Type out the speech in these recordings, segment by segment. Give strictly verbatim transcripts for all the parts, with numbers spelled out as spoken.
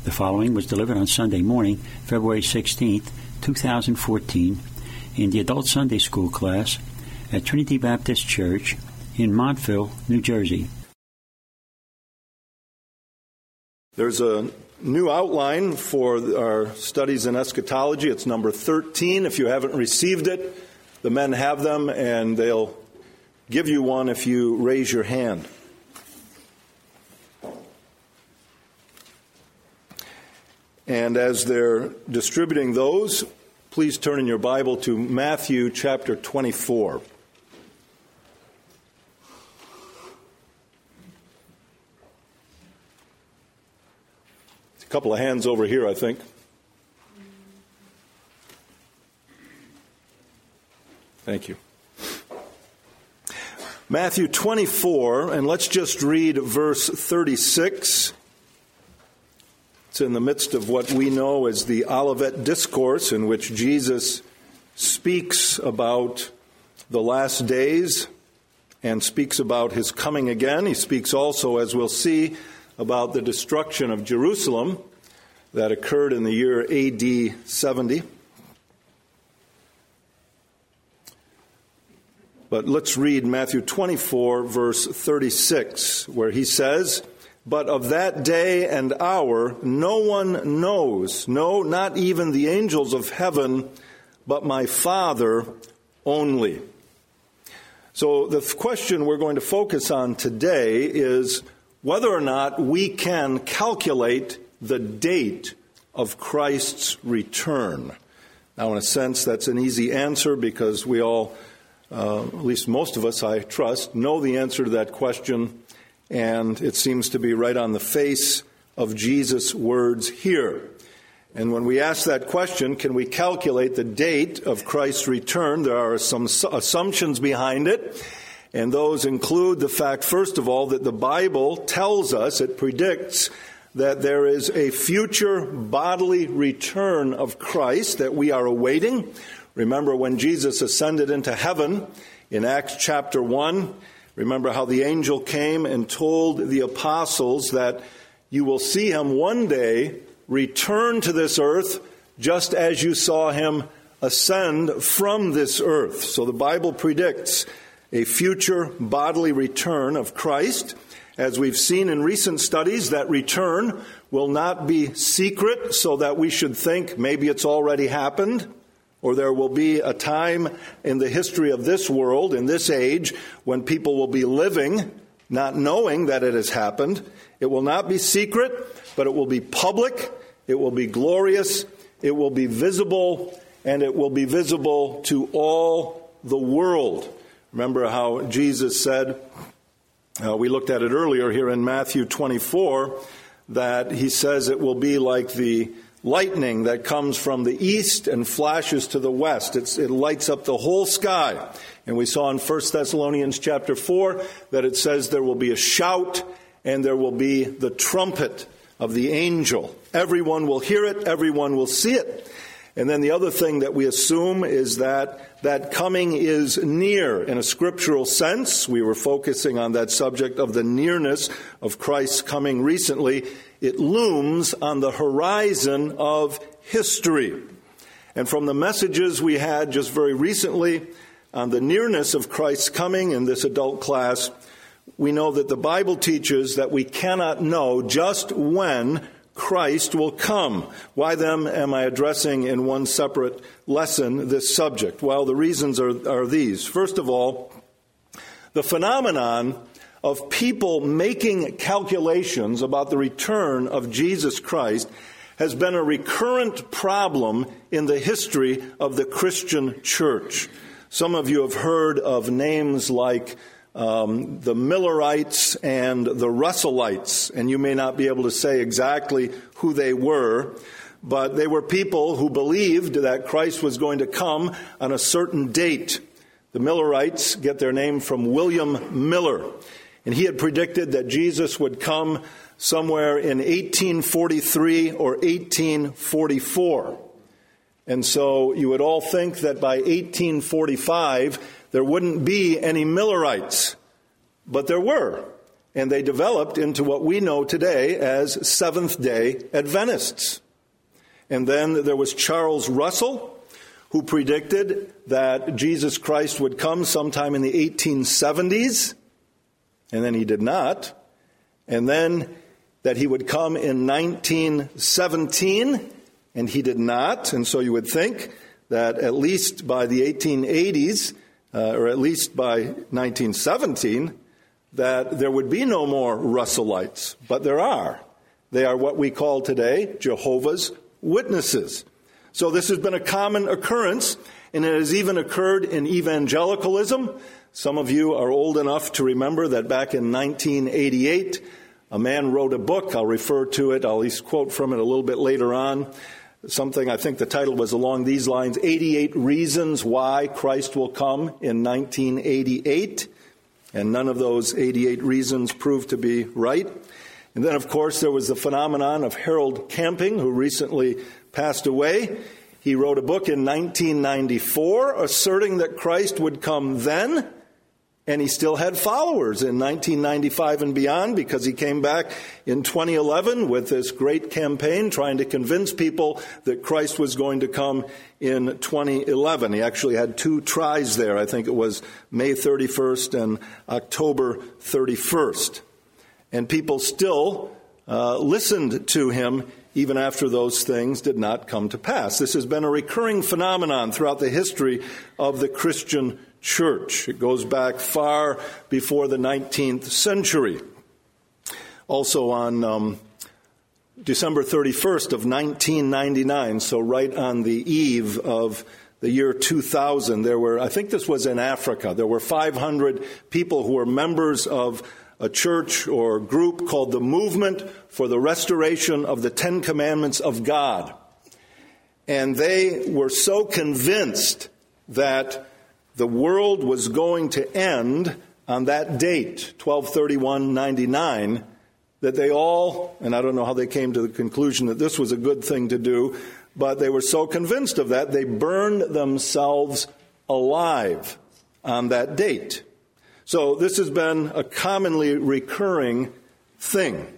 The following was delivered on Sunday morning, February sixteenth, twenty fourteen, in the Adult Sunday School class at Trinity Baptist Church in Montville, New Jersey. There's a new outline for our studies in eschatology. It's number thirteen. If you haven't received it, the men have them, and they'll give you one if you raise your hand. And as they're distributing those, please turn in your Bible to Matthew chapter twenty-four. A couple of hands over here, I think. Thank you. Matthew twenty-four, and let's just read verse thirty-six. It's in the midst of what we know as the Olivet Discourse, in which Jesus speaks about the last days and speaks about his coming again. He speaks also, as we'll see, about the destruction of Jerusalem that occurred in the year A D seventy. But let's read Matthew twenty-four, verse thirty-six, where he says, "But of that day and hour no one knows, no, not even the angels of heaven, but my Father only." So the question we're going to focus on today is whether or not we can calculate the date of Christ's return. Now, in a sense, that's an easy answer because we all, uh, at least most of us, I trust, know the answer to that question. And it seems to be right on the face of Jesus' words here. And when we ask that question, can we calculate the date of Christ's return? There are some assumptions behind it. And those include the fact, first of all, that the Bible tells us, it predicts, that there is a future bodily return of Christ that we are awaiting. Remember when Jesus ascended into heaven in Acts chapter one, remember how the angel came and told the apostles that you will see him one day return to this earth just as you saw him ascend from this earth. So the Bible predicts a future bodily return of Christ. As we've seen in recent studies, that return will not be secret so that we should think maybe it's already happened. Or there will be a time in the history of this world, in this age, when people will be living, not knowing that it has happened. It will not be secret, but it will be public, it will be glorious, it will be visible, and it will be visible to all the world. Remember how Jesus said, uh, we looked at it earlier here in Matthew twenty-four, that he says it will be like the lightning that comes from the east and flashes to the west. It's, it lights up the whole sky. And we saw in First Thessalonians chapter four that it says there will be a shout and there will be the trumpet of the angel. Everyone will hear it. Everyone will see it. And then the other thing that we assume is that that coming is near in a scriptural sense. We were focusing on that subject of the nearness of Christ's coming recently. It looms on the horizon of history. And from the messages we had just very recently on the nearness of Christ's coming in this adult class, we know that the Bible teaches that we cannot know just when Christ will come. Why then am I addressing in one separate lesson this subject? Well, the reasons are, are these. First of all, the phenomenon of people making calculations about the return of Jesus Christ has been a recurrent problem in the history of the Christian church. Some of you have heard of names like um, the Millerites and the Russellites, and you may not be able to say exactly who they were, but they were people who believed that Christ was going to come on a certain date. The Millerites get their name from William Miller, and he had predicted that Jesus would come somewhere in eighteen forty-three or eighteen forty-four. And so you would all think that by eighteen forty-five, there wouldn't be any Millerites. But there were. And they developed into what we know today as Seventh-day Adventists. And then there was Charles Russell, who predicted that Jesus Christ would come sometime in the eighteen seventies, and then he did not. And then that he would come in nineteen seventeen, and he did not. And so you would think that at least by the eighteen eighties, uh, or at least by nineteen seventeen, that there would be no more Russellites. But there are. They are what we call today Jehovah's Witnesses. So this has been a common occurrence, and it has even occurred in evangelicalism. Some of you are old enough to remember that back in nineteen eighty-eight, a man wrote a book. I'll refer to it. I'll at least quote from it a little bit later on. Something, I think the title was along these lines, eighty-eight Reasons Why Christ Will Come in nineteen eighty-eight. And none of those eighty-eight reasons proved to be right. And then, of course, there was the phenomenon of Harold Camping, who recently passed away. He wrote a book in nineteen ninety-four asserting that Christ would come then, and he still had followers in nineteen ninety-five and beyond, because he came back in twenty eleven with this great campaign trying to convince people that Christ was going to come in twenty eleven. He actually had two tries there. I think it was May thirty-first and October thirty-first. And people still uh, listened to him even after those things did not come to pass. This has been a recurring phenomenon throughout the history of the Christian church. It goes back far before the nineteenth century. Also on um, December thirty-first of nineteen ninety-nine, so right on the eve of the year two thousand, there were, I think this was in Africa, there were five hundred people who were members of a church or group called the Movement for the Restoration of the Ten Commandments of God. And they were so convinced that the world was going to end on that date, twelve thirty-one ninety-nine, that they all, and I don't know how they came to the conclusion that this was a good thing to do, but they were so convinced of that, they burned themselves alive on that date. So this has been a commonly recurring thing.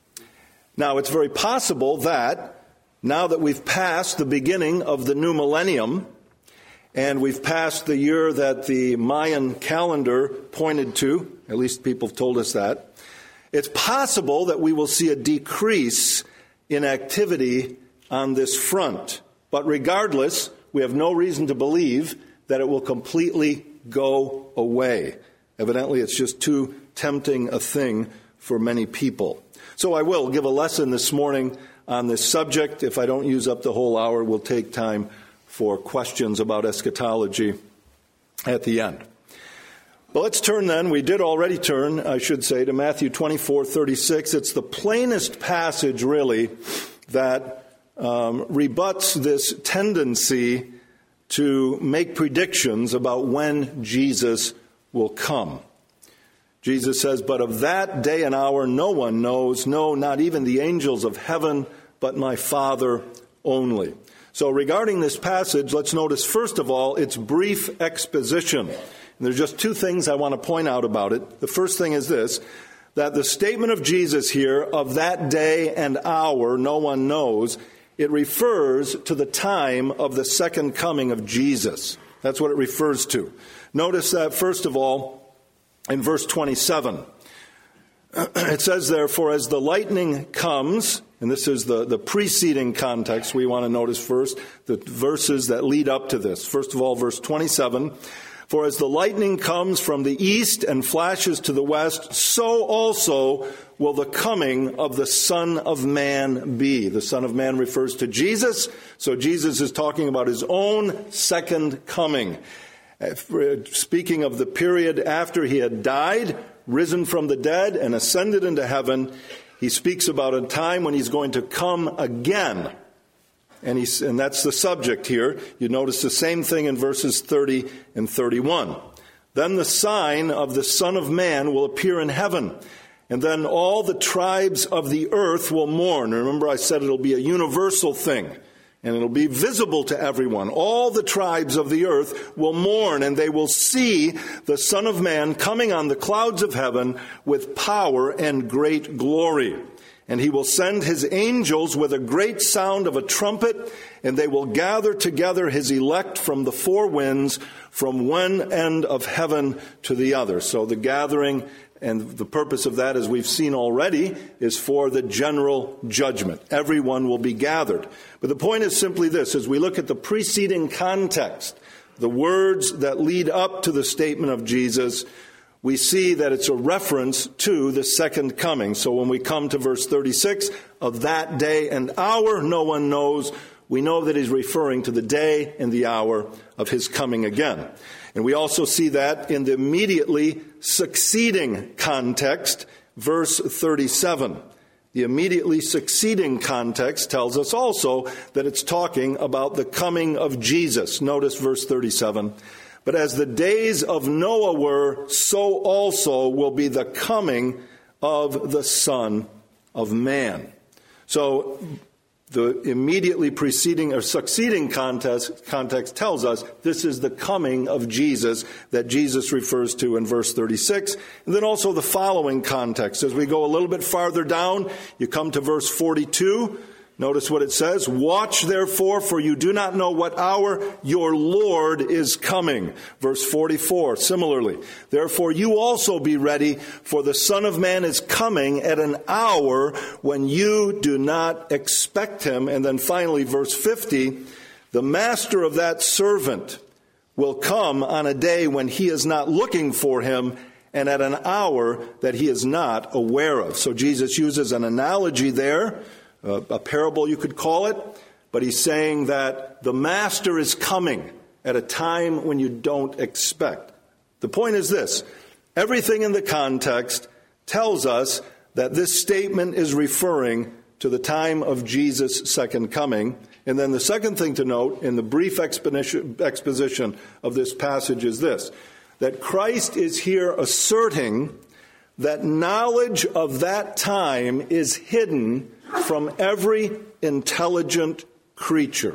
Now, it's very possible that now that we've passed the beginning of the new millennium, and we've passed the year that the Mayan calendar pointed to, at least people have told us that, it's possible that we will see a decrease in activity on this front. But regardless, we have no reason to believe that it will completely go away. Evidently, it's just too tempting a thing for many people. So I will give a lesson this morning on this subject. If I don't use up the whole hour, we'll take time for questions about eschatology at the end. But let's turn then, we did already turn, I should say, to Matthew twenty-four thirty-six. It's the plainest passage, really, that um, rebuts this tendency to make predictions about when Jesus will come. Jesus says, "But of that day and hour no one knows, no, not even the angels of heaven, but my Father only." So regarding this passage, let's notice, first of all, its brief exposition. And there's just two things I want to point out about it. The first thing is this, that the statement of Jesus here, of that day and hour no one knows, it refers to the time of the second coming of Jesus. That's what it refers to. Notice that, first of all, in verse twenty-seven. It says, "Therefore, as the lightning comes," and this is the, the preceding context we want to notice first, the verses that lead up to this. First of all, verse twenty-seven, "For as the lightning comes from the east and flashes to the west, so also will the coming of the Son of Man be." The Son of Man refers to Jesus, so Jesus is talking about his own second coming. Speaking of the period after he had died, risen from the dead, and ascended into heaven, he speaks about a time when he's going to come again. And, he's, and that's the subject here. You notice the same thing in verses thirty and thirty-one. "Then the sign of the Son of Man will appear in heaven, and then all the tribes of the earth will mourn." Remember, I said it'll be a universal thing. and it'll be visible to everyone. All the tribes of the earth will mourn, and they will see the Son of Man coming on the clouds of heaven with power and great glory. And he will send his angels with a great sound of a trumpet, and they will gather together his elect from the four winds, from one end of heaven to the other. So the gathering, and the purpose of that, as we've seen already, is for the general judgment. Everyone will be gathered. But the point is simply this: as we look at the preceding context, the words that lead up to the statement of Jesus, we see that it's a reference to the second coming. So when we come to verse thirty-six, of that day and hour no one knows, we know that he's referring to the day and the hour of his coming again. And we also see that in the immediately succeeding context, verse thirty-seven. The immediately succeeding context tells us also that it's talking about the coming of Jesus. Notice verse thirty-seven. But as the days of Noah were, so also will be the coming of the Son of Man. So the immediately preceding or succeeding context, context tells us this is the coming of Jesus that Jesus refers to in verse thirty-six. And then also the following context. As we go a little bit farther down, you come to verse forty-two. Notice what it says: "Watch therefore, for you do not know what hour your Lord is coming." Verse forty-four, similarly, "Therefore you also be ready, for the Son of Man is coming at an hour when you do not expect him." And then finally, verse fifty, "The master of that servant will come on a day when he is not looking for him, and at an hour that he is not aware of." So Jesus uses an analogy there, a parable you could call it, but he's saying that the master is coming at a time when you don't expect. The point is this: everything in the context tells us that this statement is referring to the time of Jesus' second coming. And then the second thing to note in the brief exposition of this passage is this: that Christ is here asserting that knowledge of that time is hidden from every intelligent creature.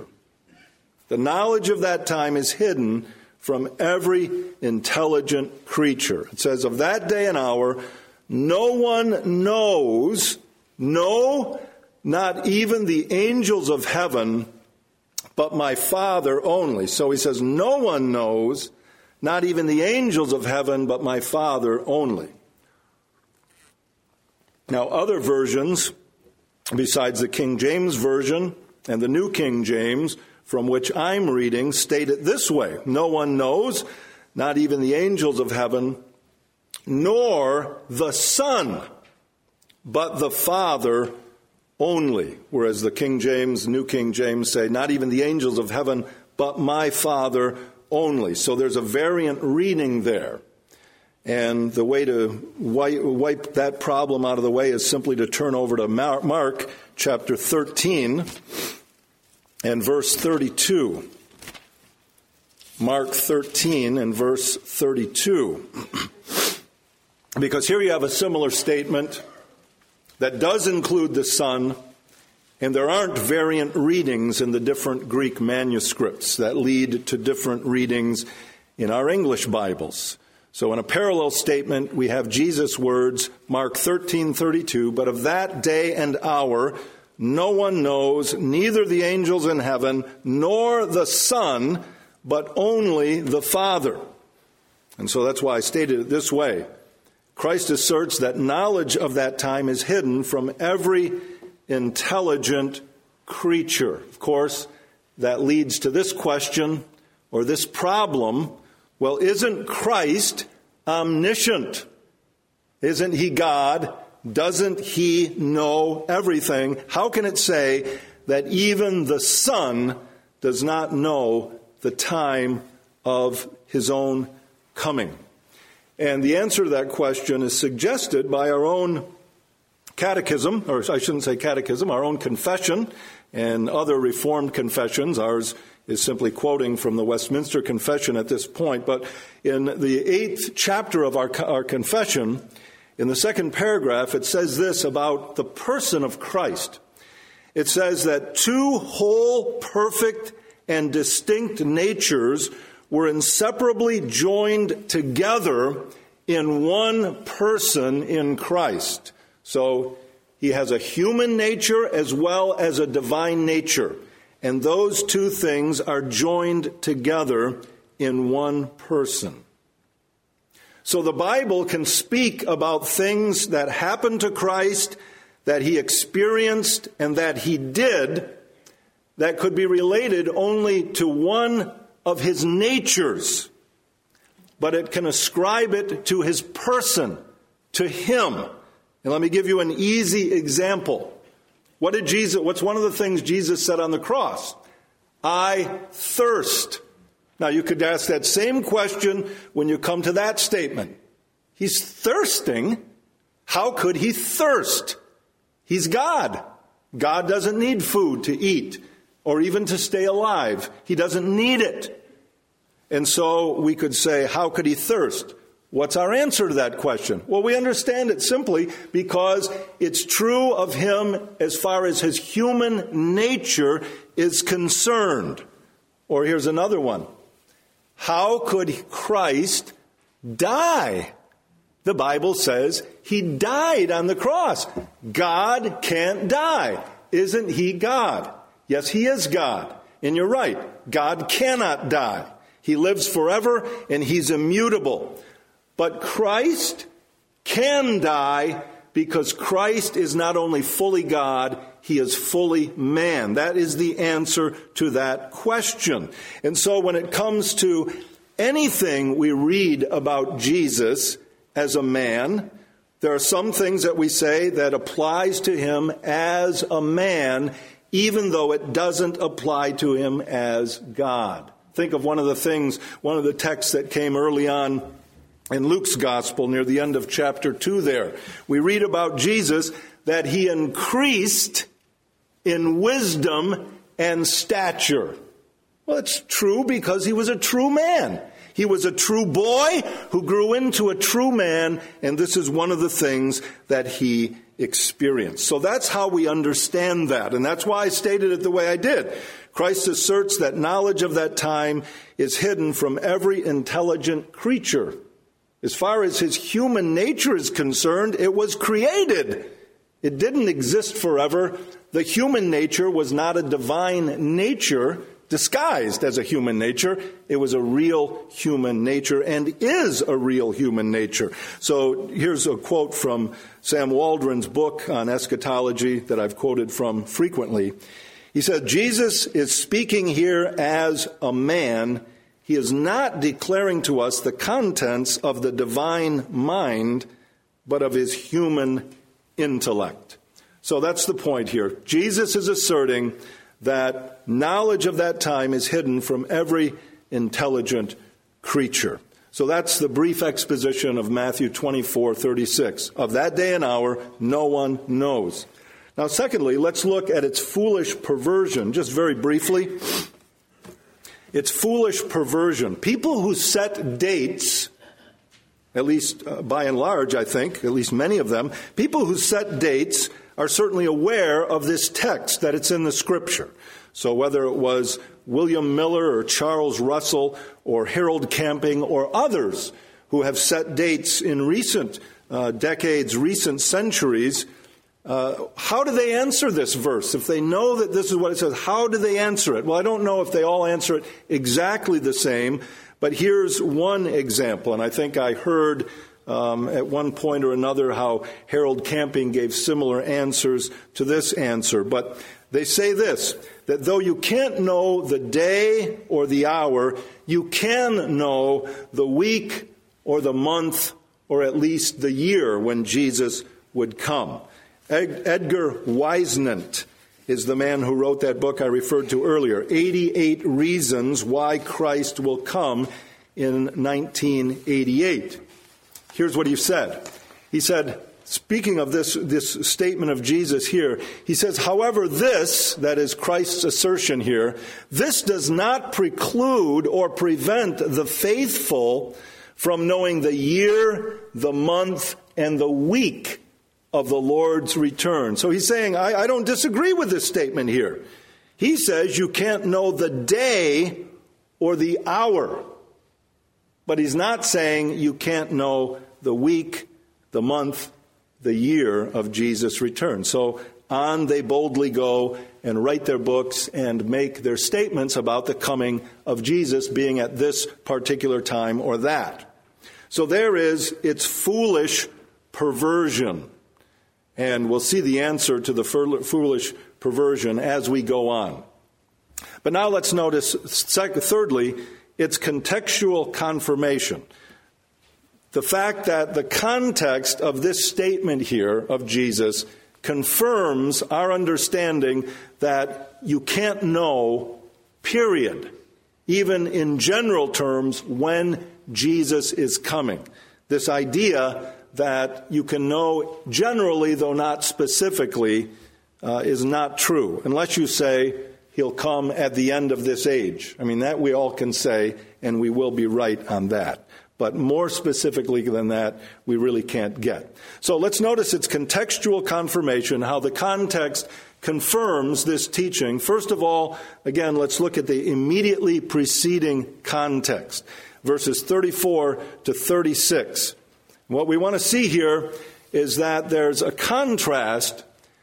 The knowledge of that time is hidden from every intelligent creature. It says, "Of that day and hour, no one knows, no, not even the angels of heaven, but my Father only." So he says, no one knows, not even the angels of heaven, but my Father only. Now, other versions, besides the King James Version and the New King James, from which I'm reading, state it this way: "No one knows, not even the angels of heaven, nor the Son, but the Father only." Whereas the King James, New King James say, "Not even the angels of heaven, but my Father only." So there's a variant reading there. And the way to wipe, wipe that problem out of the way is simply to turn over to Mark chapter thirteen and verse thirty-two. Mark thirteen and verse thirty-two. Because here you have a similar statement that does include the Son, and there aren't variant readings in the different Greek manuscripts that lead to different readings in our English Bibles. So in a parallel statement, we have Jesus' words, Mark thirteen thirty-two, "But of that day and hour no one knows, neither the angels in heaven, nor the Son, but only the Father." And so that's why I stated it this way. Christ asserts that knowledge of that time is hidden from every intelligent creature. Of course, that leads to this question, or this problem: well, isn't Christ omniscient? Isn't he God? Doesn't he know everything? How can it say that even the Son does not know the time of his own coming? And the answer to that question is suggested by our own catechism, or I shouldn't say catechism, our own confession and other Reformed confessions. Ours is simply quoting from the Westminster Confession at this point. But in the eighth chapter of our, our confession, in the second paragraph, it says this about the person of Christ. it says that two whole, perfect, and distinct natures were inseparably joined together in one person in Christ. So he has a human nature as well as a divine nature. And those two things are joined together in one person. So the Bible can speak about things that happened to Christ, that he experienced, and that he did, that could be related only to one of his natures. But it can ascribe it to his person, to him. And let me give you an easy example. What did Jesus, what's one of the things Jesus said on the cross? I thirst. Now you could ask that same question when you come to that statement. He's thirsting. How could he thirst? He's God. God doesn't need food to eat or even to stay alive. He doesn't need it. And so we could say, how could he thirst? What's our answer to that question? Well, we understand it simply because it's true of him as far as his human nature is concerned. Or here's another one. How could Christ die? The Bible says he died on the cross. God can't die. Isn't he God? Yes, he is God. And you're right. God cannot die. He lives forever and he's immutable. But Christ can die because Christ is not only fully God, he is fully man. That is the answer to that question. And so when it comes to anything we read about Jesus as a man, there are some things that we say that applies to him as a man, even though it doesn't apply to him as God. Think of one of the things, one of the texts that came early on in Luke's gospel near the end of chapter two there. We read about Jesus that he increased in wisdom and stature. Well, it's true because he was a true man. He was a true boy who grew into a true man, and this is one of the things that he experienced. So that's how we understand that, and that's why I stated it the way I did. Christ asserts that knowledge of that time is hidden from every intelligent creature. As far as his human nature is concerned, it was created. It didn't exist forever. The human nature was not a divine nature disguised as a human nature. It was a real human nature and is a real human nature. So here's a quote from Sam Waldron's book on eschatology that I've quoted from frequently. He said, Jesus is speaking here as a man. He is not declaring to us the contents of the divine mind, but of his human intellect. So that's the point here. Jesus is asserting that knowledge of that time is hidden from every intelligent creature. So that's the brief exposition of Matthew twenty-four thirty-six. Of that day and hour, no one knows. Now, secondly, let's look at its foolish perversion, just very briefly. It's foolish perversion. People who set dates, at least uh, by and large, I think, at least many of them, people who set dates are certainly aware of this text, that it's in the Scripture. So whether it was William Miller or Charles Russell or Harold Camping or others who have set dates in recent uh, decades, recent centuries, Uh, how do they answer this verse? If they know that this is what it says, how do they answer it? Well, I don't know if they all answer it exactly the same, but here's one example. And I think I heard um, at one point or another how Harold Camping gave similar answers to this answer. But they say this, that though you can't know the day or the hour, you can know the week or the month or at least the year when Jesus would come. Edgar Whisenant is the man who wrote that book I referred to earlier, eighty-eight Reasons Why Christ Will Come, in nineteen eighty-eight. Here's what he said. He said, speaking of this, this statement of Jesus here, he says, however, this, that is Christ's assertion here, this does not preclude or prevent the faithful from knowing the year, the month, and the week of the Lord's return. So he's saying, I, I don't disagree with this statement here. He says you can't know the day or the hour. But he's not saying you can't know the week, the month, the year of Jesus' return. So on they boldly go and write their books and make their statements about the coming of Jesus being at this particular time or that. So there is its foolish perversion. And we'll see the answer to the foolish perversion as we go on. But now let's notice, thirdly, its contextual confirmation. The fact that the context of this statement here of Jesus confirms our understanding that you can't know, period, even in general terms, when Jesus is coming. This idea that you can know generally, though not specifically, uh, is not true, unless you say he'll come at the end of this age. I mean, that we all can say, and we will be right on that. But more specifically than that, we really can't get. So let's notice its contextual confirmation, how the context confirms this teaching. First of all, again, let's look at the immediately preceding context, verses thirty-four to thirty-six. What we want to see here is that there's a contrast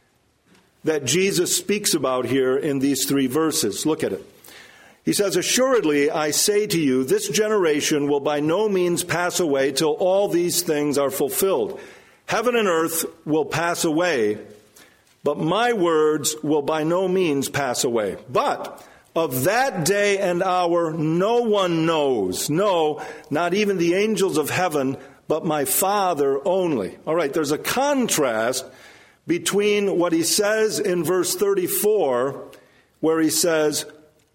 that Jesus speaks about here in these three verses. Look at it. He says, "Assuredly, I say to you, this generation will by no means pass away till all these things are fulfilled. Heaven and earth will pass away, but my words will by no means pass away. But of that day and hour no one knows, no, not even the angels of heaven, but my Father only." All right, there's a contrast between what he says in verse thirty-four, where he says,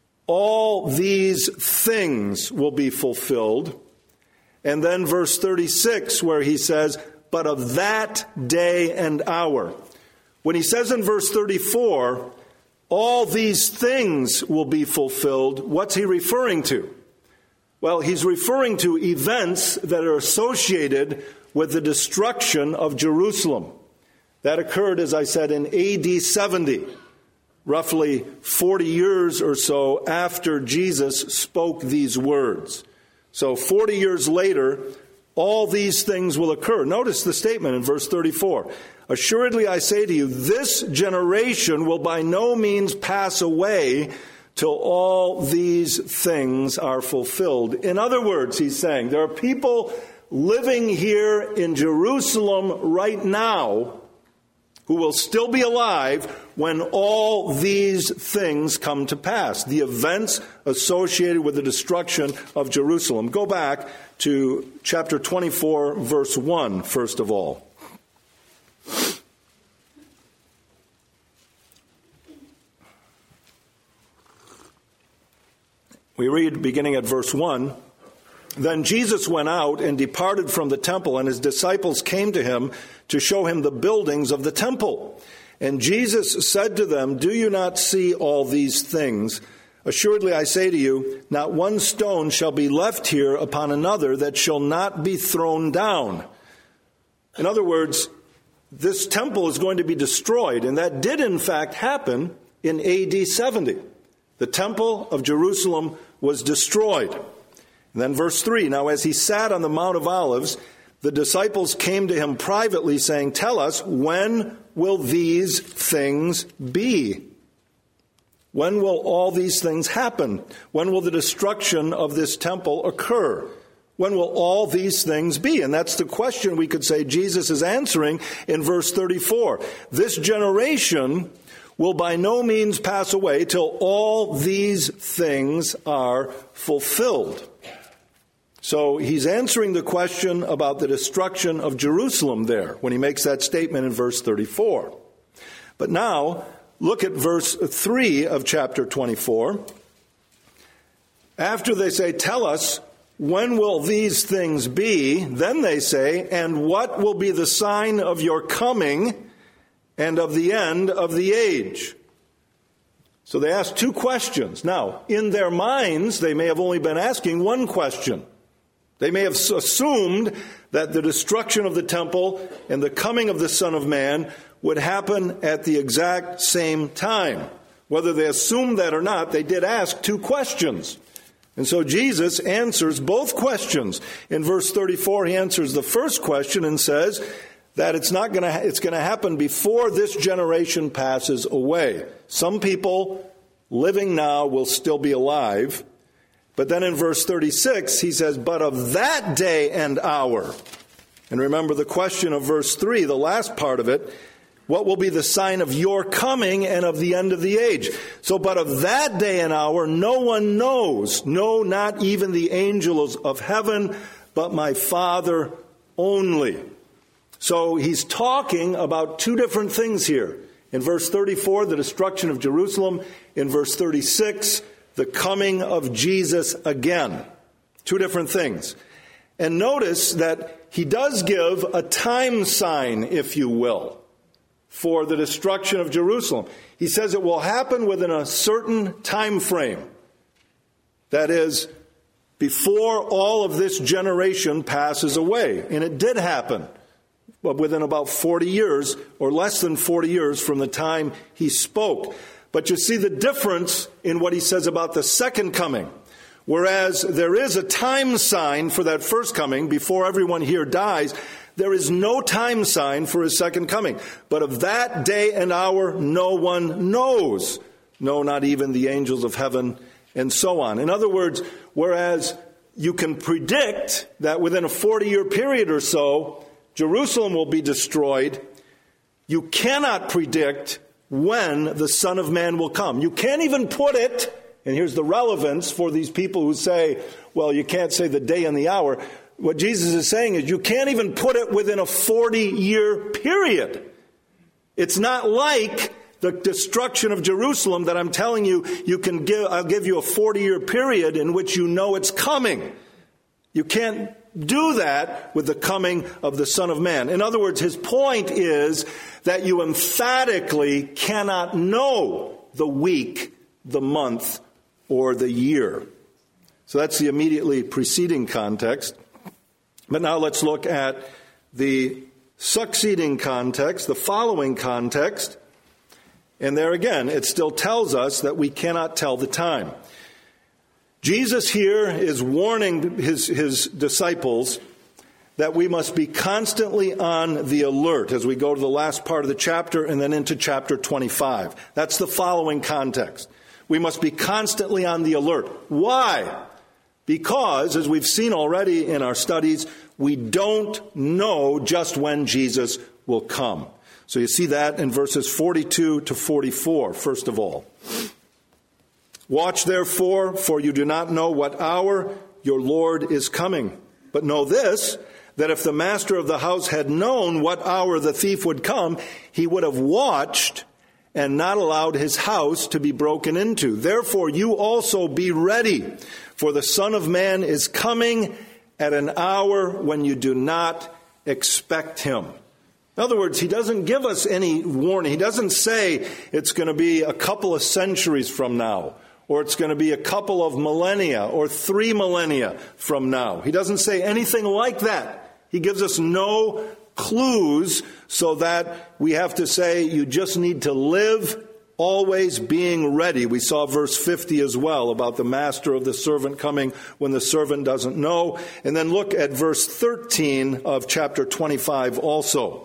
all these things will be fulfilled, and then verse thirty-six, where he says, but of that day and hour. When he says in verse thirty-four, all these things will be fulfilled, what's he referring to? Well, he's referring to events that are associated with the destruction of Jerusalem. That occurred, as I said, in A D seventy, roughly forty years or so after Jesus spoke these words. So forty years later, all these things will occur. Notice the statement in verse thirty-four. "Assuredly, I say to you, this generation will by no means pass away till all these things are fulfilled." In other words, he's saying, there are people living here in Jerusalem right now who will still be alive when all these things come to pass, the events associated with the destruction of Jerusalem. Go back to chapter twenty-four, verse one, first of all. We read, beginning at verse one, "Then Jesus went out and departed from the temple, and his disciples came to him to show him the buildings of the temple. And Jesus said to them, 'Do you not see all these things? Assuredly, I say to you, not one stone shall be left here upon another that shall not be thrown down.'" In other words, this temple is going to be destroyed, and that did in fact happen in A D seventy. The temple of Jerusalem was destroyed. And then verse three, "Now as he sat on the Mount of Olives, the disciples came to him privately, saying, 'Tell us, when will these things be?'" When will all these things happen? When will the destruction of this temple occur? When will all these things be? And that's the question we could say Jesus is answering in verse thirty-four. This generation will by no means pass away till all these things are fulfilled. So he's answering the question about the destruction of Jerusalem there when he makes that statement in verse thirty-four. But now, look at verse three of chapter twenty-four. After they say, "Tell us, when will these things be?" Then they say, "And what will be the sign of your coming and of the end of the age?" So they ask two questions. Now, in their minds, they may have only been asking one question. They may have assumed that the destruction of the temple and the coming of the Son of Man would happen at the exact same time. Whether they assumed that or not, they did ask two questions. And so Jesus answers both questions. In verse thirty-four, he answers the first question and says that it's not going to it's going to happen before this generation passes away. Some people living now will still be alive. But then in verse thirty-six, he says, but of that day and hour. And remember the question of verse three, the last part of it, what will be the sign of your coming and of the end of the age? So, but of that day and hour, no one knows, no, not even the angels of heaven, but my Father only. So he's talking about two different things here. In verse thirty-four, the destruction of Jerusalem. In verse thirty-six, the coming of Jesus again. Two different things. And notice that he does give a time sign, if you will, for the destruction of Jerusalem. He says it will happen within a certain time frame. That is, before all of this generation passes away. And it did happen. But within about forty years, or less than forty years from the time he spoke. But you see the difference in what he says about the second coming. Whereas there is a time sign for that first coming before everyone here dies, there is no time sign for his second coming. But of that day and hour, no one knows. No, not even the angels of heaven, and so on. In other words, whereas you can predict that within a forty-year period or so, Jerusalem will be destroyed, you cannot predict when the Son of Man will come. You can't even put it, and here's the relevance for these people who say, well, you can't say the day and the hour. What Jesus is saying is you can't even put it within a forty-year period. It's not like the destruction of Jerusalem that I'm telling you, you can give, I'll give you a forty-year period in which you know it's coming. You can't do that with the coming of the Son of Man. In other words, his point is that you emphatically cannot know the week, the month, or the year. So that's the immediately preceding context. But now let's look at the succeeding context, the following context. And there again, it still tells us that we cannot tell the time. Jesus here is warning his, his disciples that we must be constantly on the alert as we go to the last part of the chapter and then into chapter twenty-five. That's the following context. We must be constantly on the alert. Why? Because, as we've seen already in our studies, we don't know just when Jesus will come. So you see that in verses forty-two to forty-four, first of all. Watch therefore, for you do not know what hour your Lord is coming. But know this, that if the master of the house had known what hour the thief would come, he would have watched and not allowed his house to be broken into. Therefore you also be ready, for the Son of Man is coming at an hour when you do not expect him. In other words, he doesn't give us any warning. He doesn't say it's going to be a couple of centuries from now, or it's going to be a couple of millennia, or three millennia from now. He doesn't say anything like that. He gives us no clues so that we have to say you just need to live always being ready. We saw verse fifty as well about the master of the servant coming when the servant doesn't know. And then look at verse thirteen of chapter twenty-five also.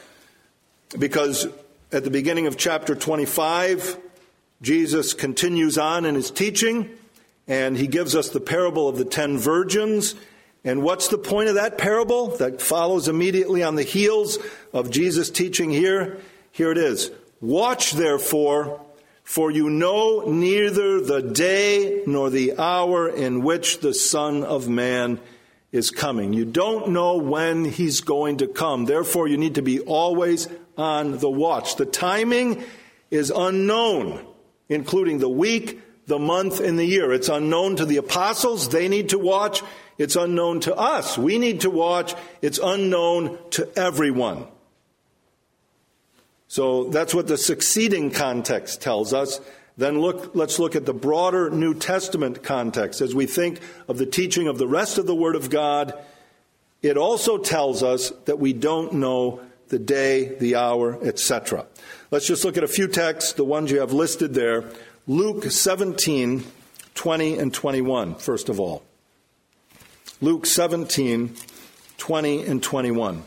Because at the beginning of chapter twenty-five, Jesus continues on in his teaching, and he gives us the parable of the ten virgins. And what's the point of that parable that follows immediately on the heels of Jesus' teaching here? Here it is. Watch therefore, for you know neither the day nor the hour in which the Son of Man is coming. You don't know when he's going to come. Therefore, you need to be always on the watch. The timing is unknown, including the week, the month, and the year. It's unknown to the apostles. They need to watch. It's unknown to us. We need to watch. It's unknown to everyone. So that's what the succeeding context tells us, then look, let's look at the broader New Testament context. As we think of the teaching of the rest of the Word of God, it also tells us that we don't know the day, the hour, et cetera. Let's just look at a few texts, the ones you have listed there. Luke seventeen, twenty and twenty-one, first of all. Luke seventeen, twenty and twenty-one.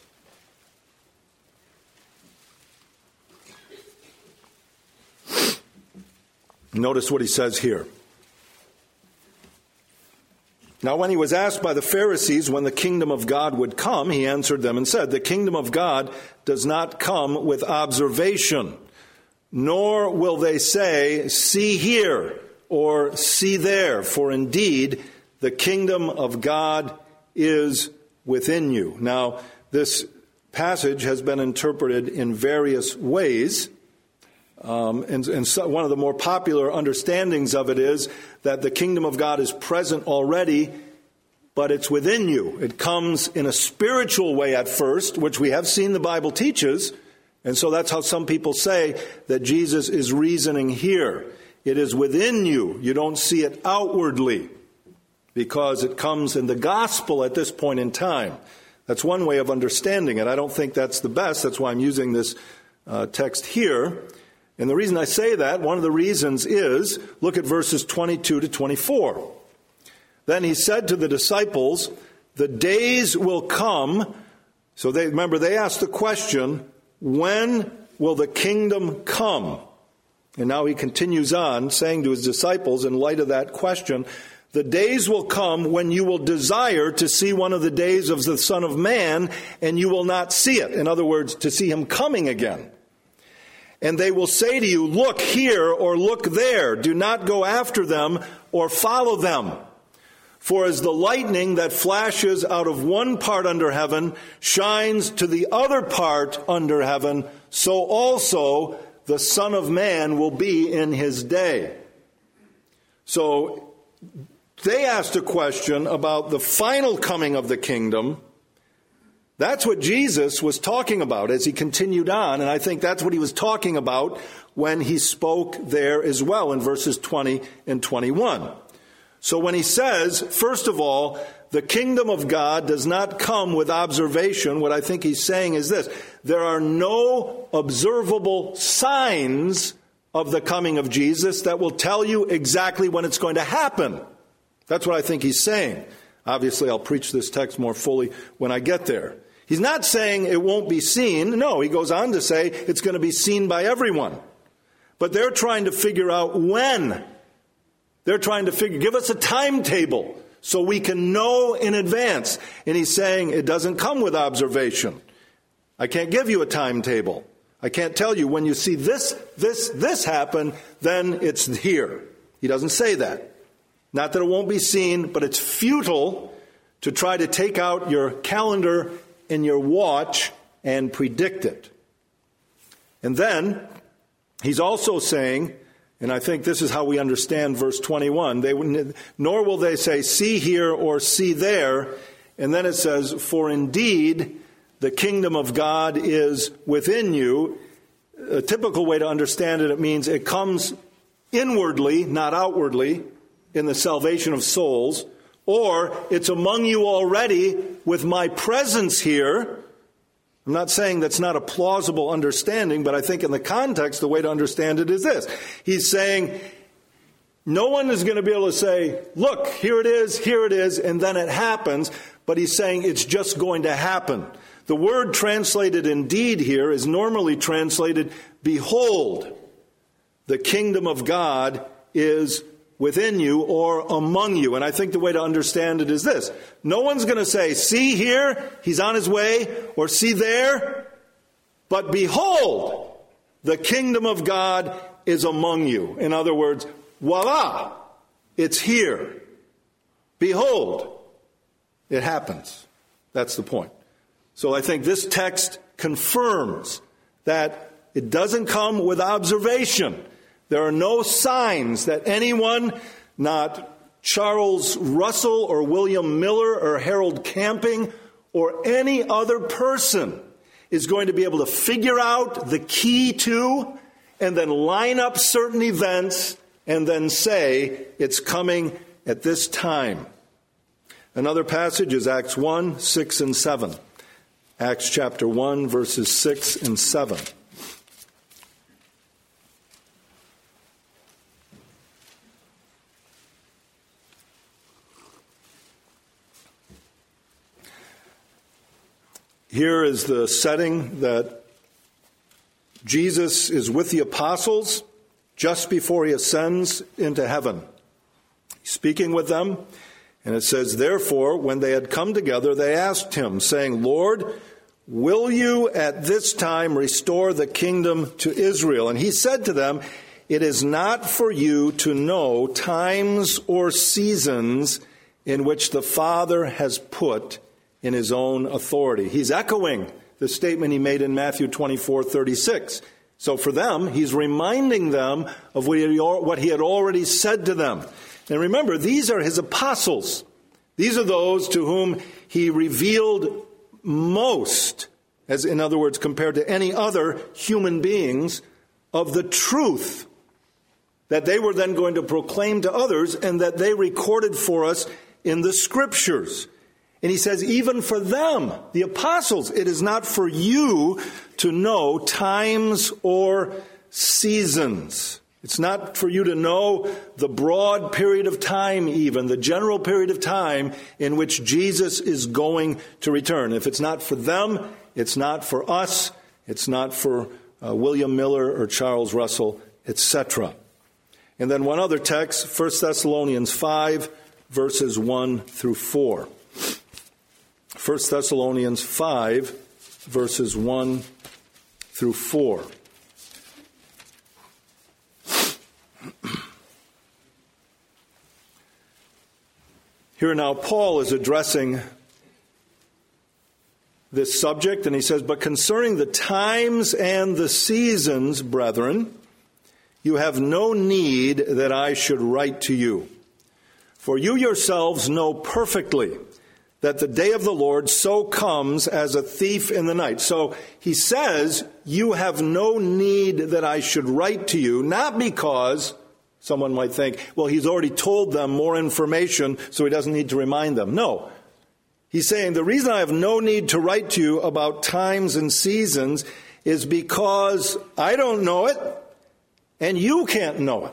Notice what he says here. Now, when he was asked by the Pharisees when the kingdom of God would come, he answered them and said, "The kingdom of God does not come with observation, nor will they say, 'See here,' or 'See there,' for indeed the kingdom of God is within you." Now, this passage has been interpreted in various ways. Um, and and so one of the more popular understandings of it is that the kingdom of God is present already, but it's within you. It comes in a spiritual way at first, which we have seen the Bible teaches. And so that's how some people say that Jesus is reasoning here. It is within you. You don't see it outwardly because it comes in the gospel at this point in time. That's one way of understanding it. I don't think that's the best. That's why I'm using this uh, text here. And the reason I say that, one of the reasons is, look at verses twenty-two to twenty-four. Then he said to the disciples, "The days will come." So they, remember, they asked the question, when will the kingdom come? And now he continues on, saying to his disciples, in light of that question, "The days will come when you will desire to see one of the days of the Son of Man, and you will not see it." In other words, to see him coming again. "And they will say to you, 'Look here,' or 'Look there.' Do not go after them or follow them. For as the lightning that flashes out of one part under heaven shines to the other part under heaven, so also the Son of Man will be in his day." So they asked a question about the final coming of the kingdom. That's what Jesus was talking about as he continued on, and I think that's what he was talking about when he spoke there as well in verses twenty and twenty-one. So when he says, first of all, the kingdom of God does not come with observation, what I think he's saying is this: there are no observable signs of the coming of Jesus that will tell you exactly when it's going to happen. That's what I think he's saying. Obviously, I'll preach this text more fully when I get there. He's not saying it won't be seen. No, he goes on to say it's going to be seen by everyone. But they're trying to figure out when. They're trying to figure, give us a timetable so we can know in advance. And he's saying it doesn't come with observation. I can't give you a timetable. I can't tell you when you see this, this, this happen, then it's here. He doesn't say that. Not that it won't be seen, but it's futile to try to take out your calendar and your watch and predict it. And then he's also saying, and I think this is how we understand verse twenty-one, they nor will they say, "See here," or "See there." And then it says, "For indeed the kingdom of God is within you." A typical way to understand it, it means it comes inwardly, not outwardly, in the salvation of souls. Or it's among you already with my presence here. I'm not saying that's not a plausible understanding, but I think in the context, the way to understand it is this. He's saying no one is going to be able to say, "Look, here it is, here it is," and then it happens. But he's saying it's just going to happen. The word translated "indeed" here is normally translated "behold, the kingdom of God is within you," or "among you." And I think the way to understand it is this. No one's going to say, "See here, he's on his way," or "See there." But behold, the kingdom of God is among you. In other words, voila, it's here. Behold, it happens. That's the point. So I think this text confirms that it doesn't come with observation. There are no signs that anyone, not Charles Russell or William Miller or Harold Camping or any other person, is going to be able to figure out the key to and then line up certain events and then say it's coming at this time. Another passage is Acts one, six and seven. Acts chapter one, verses six and seven. Here is the setting that Jesus is with the apostles just before he ascends into heaven. He's speaking with them, and it says, therefore, when they had come together, they asked him, saying, Lord, will you at this time restore the kingdom to Israel? And he said to them, it is not for you to know times or seasons in which the Father has put in his own authority. He's echoing the statement he made in Matthew twenty-four thirty-six. So for them, he's reminding them of what he had already said to them. And remember, these are his apostles. These are those to whom he revealed most, as in other words, compared to any other human beings, of the truth that they were then going to proclaim to others and that they recorded for us in the Scriptures. And he says, even for them, the apostles, it is not for you to know times or seasons. It's not for you to know the broad period of time even, the general period of time in which Jesus is going to return. If it's not for them, it's not for us, it's not for uh, William Miller or Charles Russell, et cetera. And then one other text, First Thessalonians five, verses one through four. First Thessalonians five, verses one through four. Here now Paul is addressing this subject, and he says, but concerning the times and the seasons, brethren, you have no need that I should write to you. For you yourselves know perfectly that the day of the Lord so comes as a thief in the night. So he says, you have no need that I should write to you, not because someone might think, well, he's already told them more information, so he doesn't need to remind them. No. He's saying, the reason I have no need to write to you about times and seasons is because I don't know it, and you can't know it.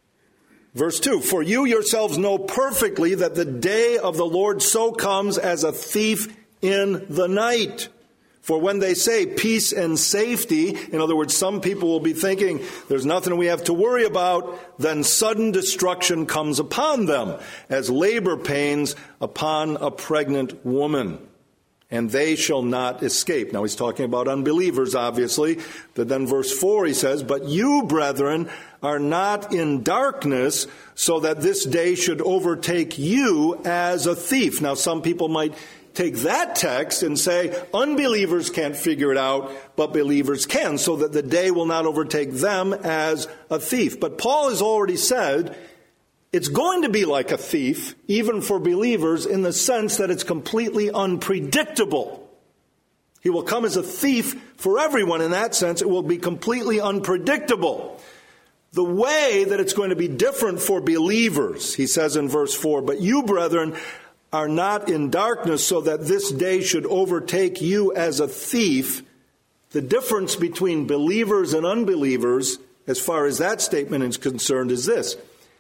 Verse two, for you yourselves know perfectly that the day of the Lord so comes as a thief in the night. For when they say peace and safety, in other words, some people will be thinking there's nothing we have to worry about, then sudden destruction comes upon them as labor pains upon a pregnant woman. And they shall not escape. Now he's talking about unbelievers, obviously. But then verse four he says, but you, brethren, are not in darkness, so that this day should overtake you as a thief. Now some people might take that text and say, unbelievers can't figure it out, but believers can, so that the day will not overtake them as a thief. But Paul has already said, it's going to be like a thief, even for believers, in the sense that it's completely unpredictable. He will come as a thief for everyone. In that sense, it will be completely unpredictable. The way that it's going to be different for believers, he says in verse four, but you, brethren, are not in darkness, so that this day should overtake you as a thief. The difference between believers and unbelievers, as far as that statement is concerned, is this.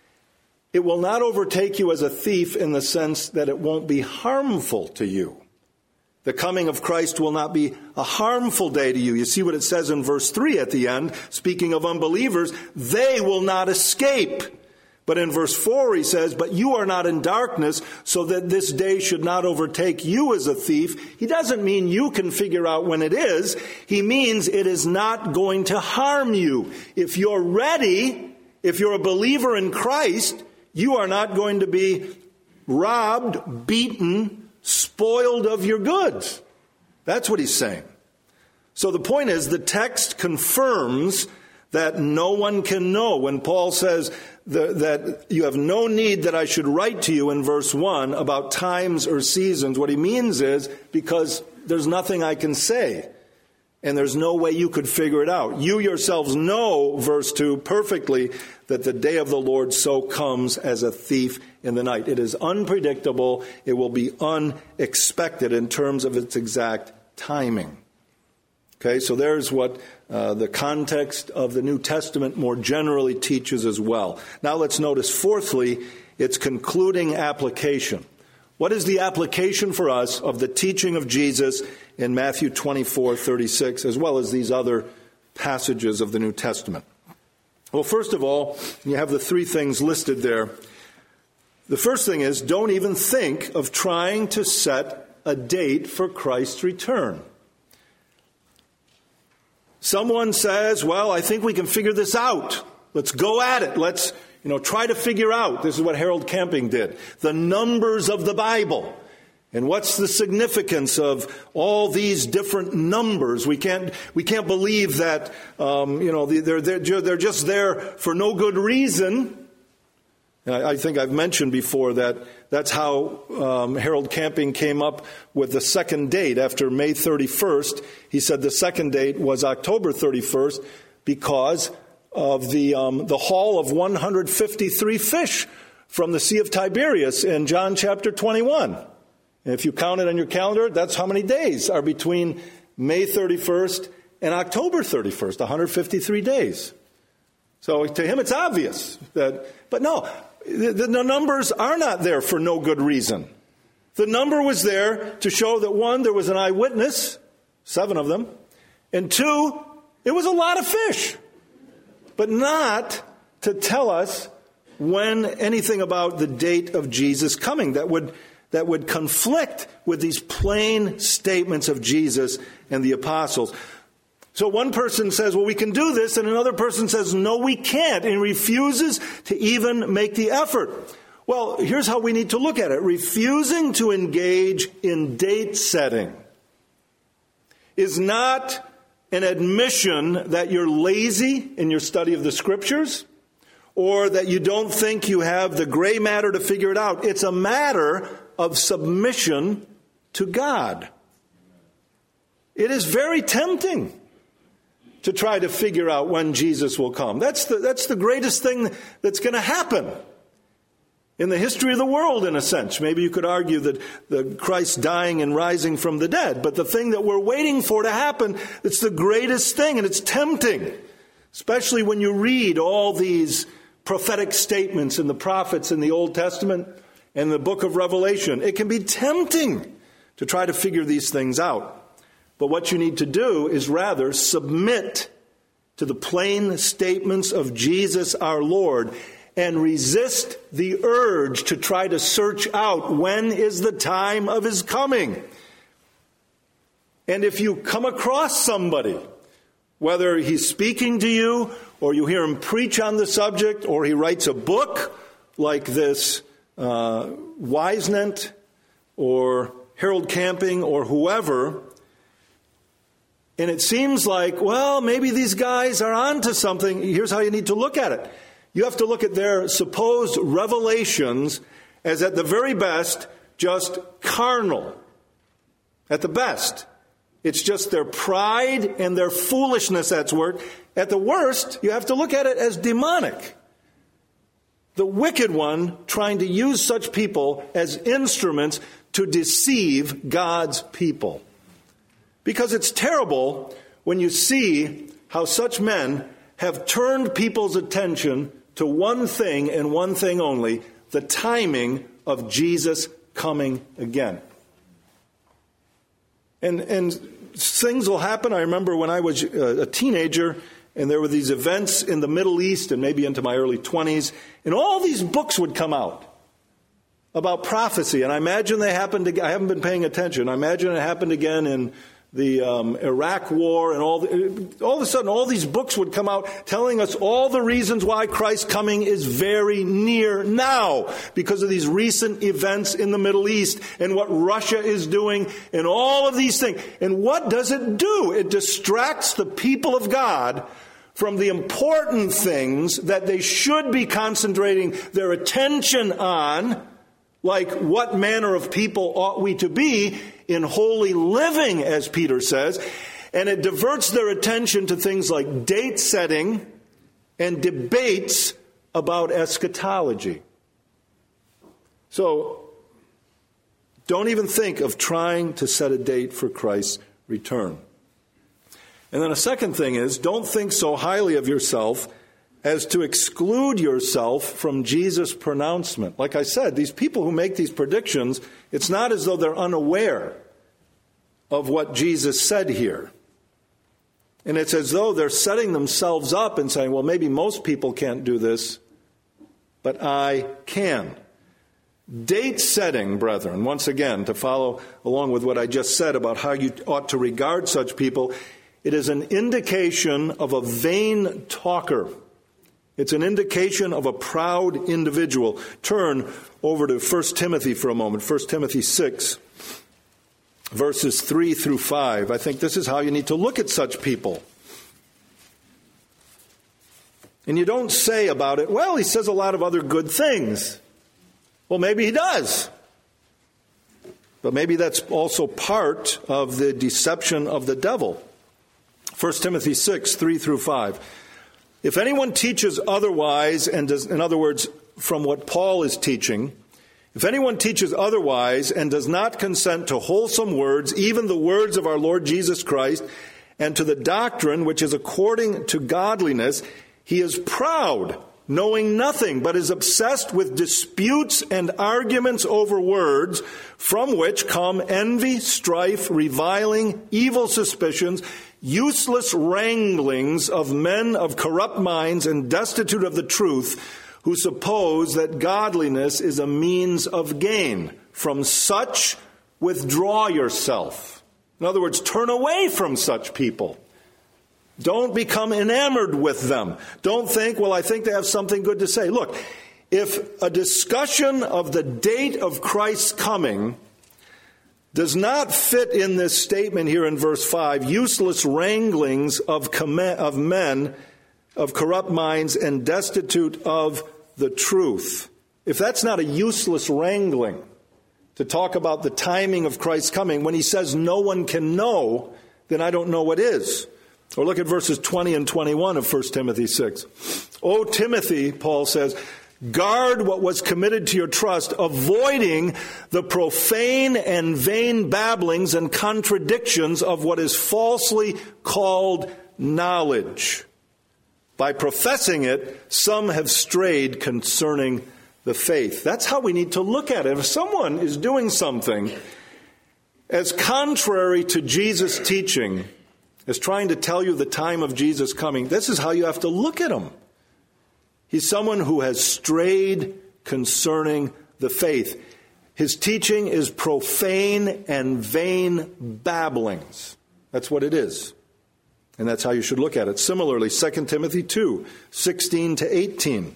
It will not overtake you as a thief in the sense that it won't be harmful to you. The coming of Christ will not be a harmful day to you. You see what it says in verse three at the end, speaking of unbelievers, they will not escape. But in verse four he says, but you are not in darkness, so that this day should not overtake you as a thief. He doesn't mean you can figure out when it is. He means it is not going to harm you. If you're ready, if you're a believer in Christ, you are not going to be robbed, beaten, spoiled of your goods. That's what he's saying. So the point is, the text confirms that no one can know. When Paul says the, that you have no need that I should write to you in verse one about times or seasons, what he means is because there's nothing I can say. And there's no way you could figure it out. You yourselves know, verse two, perfectly that the day of the Lord so comes as a thief in the night. It is unpredictable. It will be unexpected in terms of its exact timing. Okay, so there's what uh, the context of the New Testament more generally teaches as well. Now let's notice, fourthly, its concluding application. What is the application for us of the teaching of Jesus in Matthew twenty-four thirty-six, as well as these other passages of the New Testament? Well, first of all, you have the three things listed there. The first thing is, don't even think of trying to set a date for Christ's return. Someone says, well, I think we can figure this out. Let's go at it. Let's, you know, try to figure out. This is what Harold Camping did. The numbers of the Bible. And what's the significance of all these different numbers? We can't, we can't believe that, um, you know, they're, they're, they're just there for no good reason. I think I've mentioned before that that's how um, Harold Camping came up with the second date after May thirty-first. He said the second date was October thirty-first because of the um, the haul of one hundred fifty-three fish from the Sea of Tiberias in John chapter twenty-one. And if you count it on your calendar, that's how many days are between May thirty-first and October thirty-first, one hundred fifty-three days. So to him it's obvious that, but no, the, the numbers are not there for no good reason. The number was there to show that, one, there was an eyewitness, seven of them, and two, it was a lot of fish, but not to tell us when anything about the date of Jesus coming that would that would conflict with these plain statements of Jesus and the apostles. So one person says, well, we can do this, and another person says, no, we can't, and refuses to even make the effort. Well, here's how we need to look at it. Refusing to engage in date setting is not an admission that you're lazy in your study of the Scriptures or that you don't think you have the gray matter to figure it out. It's a matter of submission to God. It is very tempting to try to figure out when Jesus will come. That's the, that's the greatest thing that's going to happen in the history of the world, in a sense. Maybe you could argue that the Christ dying and rising from the dead. But the thing that we're waiting for to happen, it's the greatest thing, and it's tempting. Especially when you read all these prophetic statements in the prophets in the Old Testament and the book of Revelation. It can be tempting to try to figure these things out. But what you need to do is rather submit to the plain statements of Jesus our Lord and resist the urge to try to search out when is the time of his coming. And if you come across somebody, whether he's speaking to you or you hear him preach on the subject or he writes a book like this uh, Wisenant or Harold Camping or whoever, and it seems like, well, maybe these guys are onto something. Here's how you need to look at it. You have to look at their supposed revelations as at the very best, just carnal. At the best. It's just their pride and their foolishness that's work. At the worst, you have to look at it as demonic. The wicked one trying to use such people as instruments to deceive God's people. Because it's terrible when you see how such men have turned people's attention to one thing and one thing only, the timing of Jesus coming again. And and things will happen. I remember when I was a teenager and there were these events in the Middle East and maybe into my early twenties, and all these books would come out about prophecy. And I imagine they happened, I haven't been paying attention, I imagine it happened again in the um, Iraq War, and all the, all of a sudden all these books would come out telling us all the reasons why Christ's coming is very near now because of these recent events in the Middle East and what Russia is doing and all of these things. And what does it do? It distracts the people of God from the important things that they should be concentrating their attention on, like what manner of people ought we to be in holy living, as Peter says. And it diverts their attention to things like date setting and debates about eschatology. So, don't even think of trying to set a date for Christ's return. And then a second thing is, don't think so highly of yourself as to exclude yourself from Jesus' pronouncement. Like I said, these people who make these predictions, it's not as though they're unaware of what Jesus said here. And it's as though they're setting themselves up and saying, well, maybe most people can't do this, but I can. Date setting, brethren, once again, to follow along with what I just said about how you ought to regard such people, it is an indication of a vain talker. It's an indication of a proud individual. Turn over to First Timothy for a moment. First Timothy six, verses three through five. I think this is how you need to look at such people. And you don't say about it, well, he says a lot of other good things. Well, maybe he does. But maybe that's also part of the deception of the devil. First Timothy six, three through five. If anyone teaches otherwise, and does, in other words, from what Paul is teaching, if anyone teaches otherwise and does not consent to wholesome words, even the words of our Lord Jesus Christ, and to the doctrine which is according to godliness, he is proud, knowing nothing, but is obsessed with disputes and arguments over words, from which come envy, strife, reviling, evil suspicions, useless wranglings of men of corrupt minds and destitute of the truth, who suppose that godliness is a means of gain. From such, withdraw yourself. In other words, turn away from such people. Don't become enamored with them. Don't think, well, I think they have something good to say. Look, if a discussion of the date of Christ's coming does not fit in this statement here in verse five, useless wranglings of, com- of men of corrupt minds and destitute of the truth. If that's not a useless wrangling to talk about the timing of Christ's coming, when he says no one can know, then I don't know what is. Or look at verses twenty and twenty-one of First Timothy six. O Timothy, Paul says, guard what was committed to your trust, avoiding the profane and vain babblings and contradictions of what is falsely called knowledge. By professing it, some have strayed concerning the faith. That's how we need to look at it. If someone is doing something as contrary to Jesus' teaching, as trying to tell you the time of Jesus coming, this is how you have to look at him. He's someone who has strayed concerning the faith. His teaching is profane and vain babblings. That's what it is. And that's how you should look at it. Similarly, Second Timothy two, sixteen to eighteen.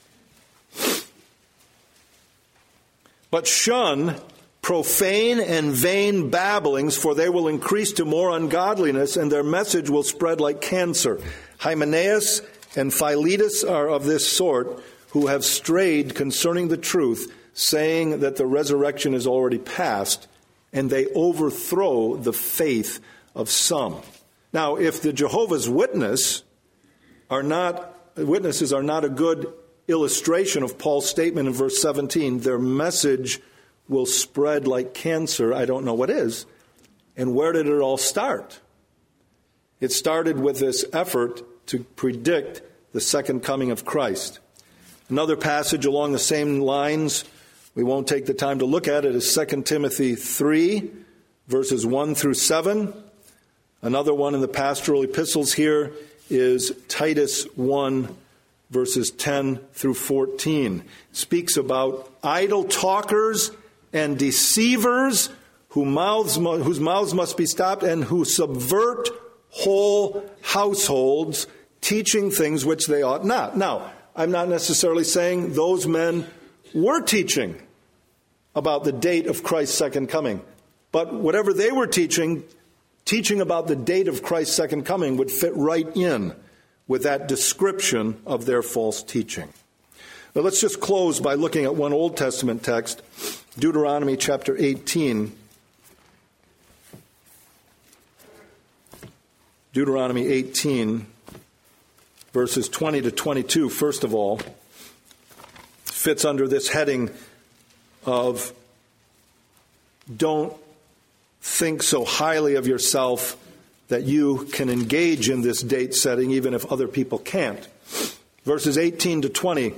But shun profane and vain babblings, for they will increase to more ungodliness, and their message will spread like cancer. Hymenaeus and Philetus are of this sort, who have strayed concerning the truth, saying that the resurrection is already past, and they overthrow the faith of some. Now, if the Jehovah's Witness are not witnesses are not a good illustration of Paul's statement in verse seventeen, their message will spread like cancer. I don't know what is. And where did it all start? It started with this effort to predict the second coming of Christ. Another passage along the same lines, we won't take the time to look at it, is Second Timothy three, verses one through seven. Another one in the pastoral epistles here is Titus one, verses ten through fourteen. It speaks about idle talkers and deceivers whose mouths, whose mouths must be stopped, and who subvert whole households, teaching things which they ought not. Now, I'm not necessarily saying those men were teaching about the date of Christ's second coming. But whatever they were teaching, teaching about the date of Christ's second coming would fit right in with that description of their false teaching. Now, let's just close by looking at one Old Testament text, Deuteronomy chapter eighteen. Deuteronomy eighteen, verses twenty to twenty-two, first of all, fits under this heading of don't think so highly of yourself that you can engage in this date setting even if other people can't. Verses eighteen to twenty,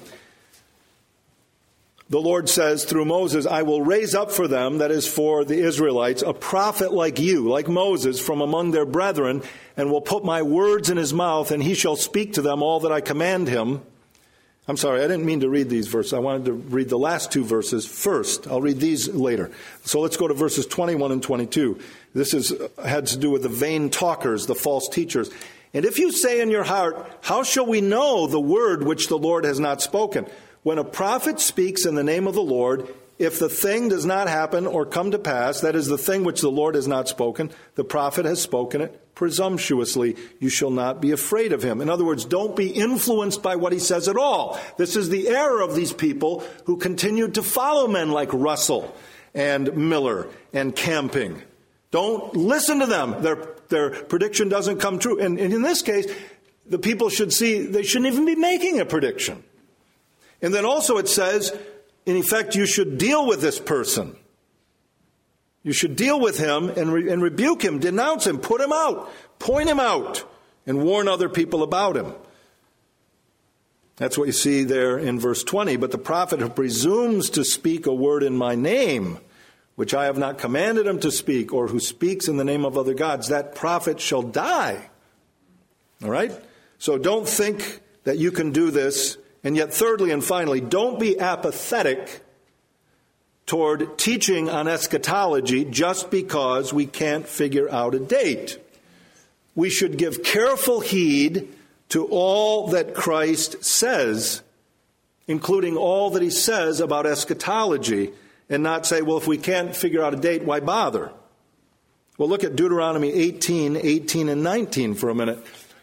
the Lord says through Moses, I will raise up for them, that is for the Israelites, a prophet like you, like Moses, from among their brethren, and will put my words in his mouth, and he shall speak to them all that I command him. I'm sorry, I didn't mean to read these verses. I wanted to read the last two verses first. I'll read these later. So let's go to verses twenty-one and twenty-two. This is had to do with the vain talkers, the false teachers. And if you say in your heart, how shall we know the word which the Lord has not spoken? When a prophet speaks in the name of the Lord, if the thing does not happen or come to pass, that is the thing which the Lord has not spoken, the prophet has spoken it presumptuously, you shall not be afraid of him. In other words, don't be influenced by what he says at all. This is the error of these people who continued to follow men like Russell and Miller and Camping. Don't listen to them. Their, their prediction doesn't come true. And, and in this case, the people should see they shouldn't even be making a prediction. And then also it says, in effect, you should deal with this person. You should deal with him and, re- and rebuke him, denounce him, put him out, point him out, and warn other people about him. That's what you see there in verse twenty. But the prophet who presumes to speak a word in my name, which I have not commanded him to speak, or who speaks in the name of other gods, that prophet shall die. All right? So don't think that you can do this. And yet, thirdly and finally, don't be apathetic toward teaching on eschatology just because we can't figure out a date. We should give careful heed to all that Christ says, including all that he says about eschatology, and not say, well, if we can't figure out a date, why bother? Well, look at Deuteronomy eighteen, eighteen, and nineteen for a minute.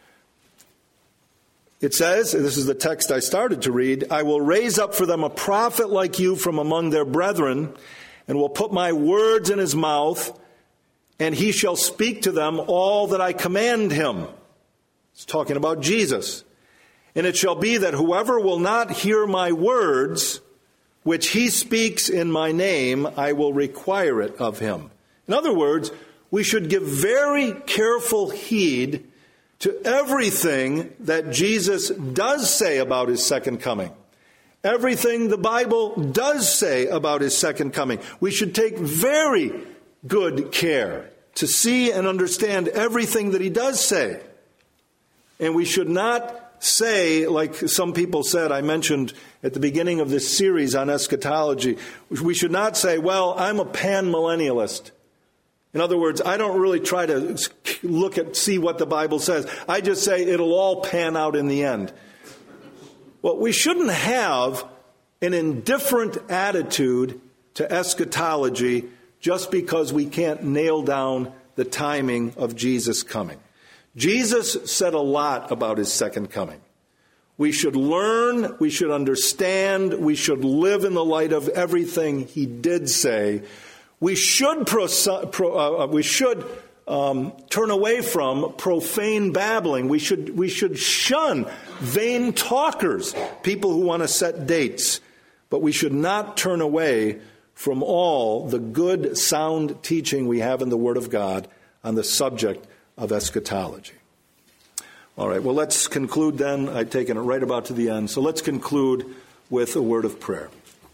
It says, and this is the text I started to read, I will raise up for them a prophet like you from among their brethren, and will put my words in his mouth, and he shall speak to them all that I command him. It's talking about Jesus. And it shall be that whoever will not hear my words, which he speaks in my name, I will require it of him. In other words, we should give very careful heed to everything that Jesus does say about his second coming. Everything the Bible does say about his second coming. We should take very good care to see and understand everything that he does say. And we should not say, like some people said, I mentioned at the beginning of this series on eschatology, we should not say, well, I'm a pan-millennialist. In other words, I don't really try to look at, see what the Bible says. I just say it'll all pan out in the end. Well, we shouldn't have an indifferent attitude to eschatology just because we can't nail down the timing of Jesus' coming. Jesus said a lot about his second coming. We should learn, we should understand, we should live in the light of everything he did say. We should pro, pro, uh, we should um, turn away from profane babbling. We should we should shun vain talkers, people who want to set dates. But we should not turn away from all the good, sound teaching we have in the Word of God on the subject of eschatology. All right, well, let's conclude then. I've taken it right about to the end. So let's conclude with a word of prayer.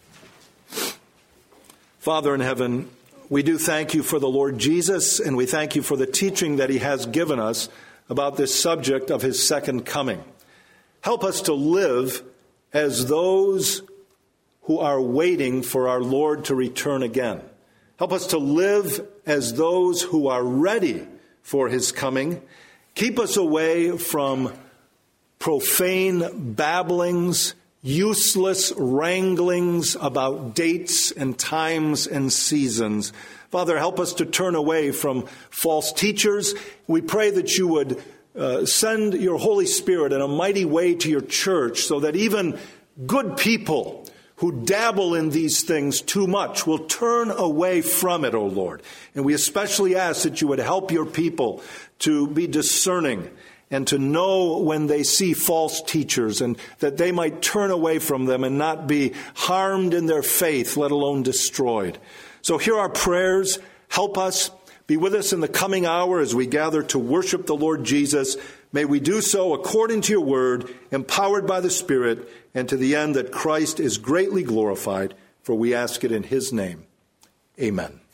Father in heaven, we do thank you for the Lord Jesus, and we thank you for the teaching that he has given us about this subject of his second coming. Help us to live as those who are waiting for our Lord to return again. Help us to live as those who are ready for his coming. Keep us away from profane babblings, useless wranglings about dates and times and seasons. Father, help us to turn away from false teachers. We pray that you would uh, send your Holy Spirit in a mighty way to your church so that even good people who dabble in these things too much will turn away from it, O Lord. And we especially ask that you would help your people to be discerning and to know when they see false teachers, and that they might turn away from them and not be harmed in their faith, let alone destroyed. So hear our prayers. Help us. Be with us in the coming hour as we gather to worship the Lord Jesus. May we do so according to your word, empowered by the Spirit, and to the end that Christ is greatly glorified, for we ask it in his name. Amen.